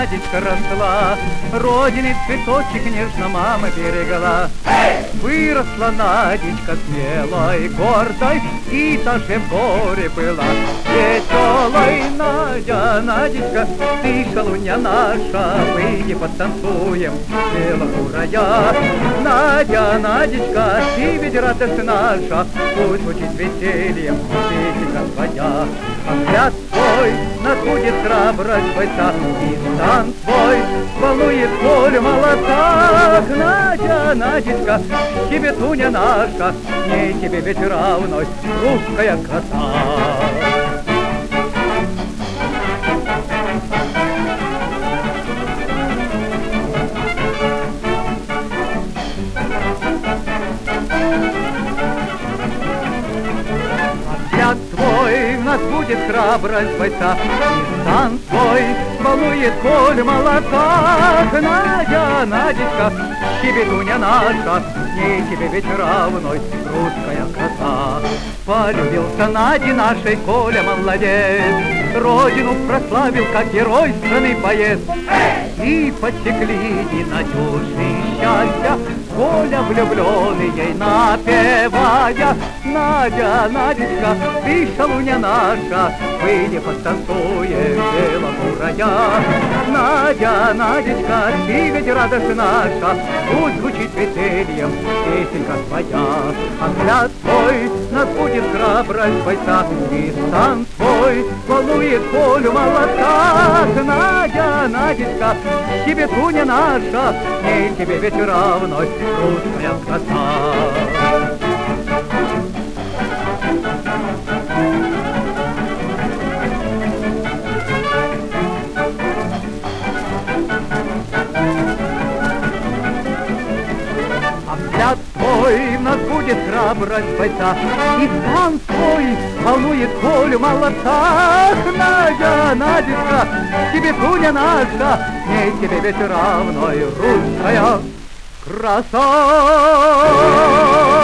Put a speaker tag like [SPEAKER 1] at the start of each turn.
[SPEAKER 1] Надечка росла, родины цветочек нежно мама берегла. Выросла Надечка смелой, гордой, и даже в горе была веселой. Надя, Надечка, ты шалунья наша, выйди потанцуем, смело урая. Надя, Надечка, ты ведь радость наша, пусть звучит весельем песенка твоя. А взгляд твой нас будет храбрость бойца, и стан твой волнует боль в молотах. Надя, Надечка, щебетуня наша, не тебе ведь равной русская краса. Взгляд твой в нас будет храбрость бойца, и стан твой волнует боль в молотах. Надя, Надечка, щебетуня наша, не тебе ведь равной русская краса. Полюбился Наде нашей Коля молодец, родину прославил, как герой страны поэт. И потекли и Надюши счастья, Коля влюбленный ей напевая. Надя, Надечка, ты шалунья наша, выйди потанцуем, дело урая. Надя, Надечка, ты ведь радость наша, пусть звучит весельем песенка твоя. А взгляд твой нас будет храбрость бойца, и стан твой волнует боль в молотах. Надя, Надечка, щебетуня наша, не тебе ведь равной русская краса. А взгляд твой в нас будет храбрость бойца, и стан твой волнует боль в молотах. Надя, Надечка, щебетуня наша, не тебе ведь равной русская краса.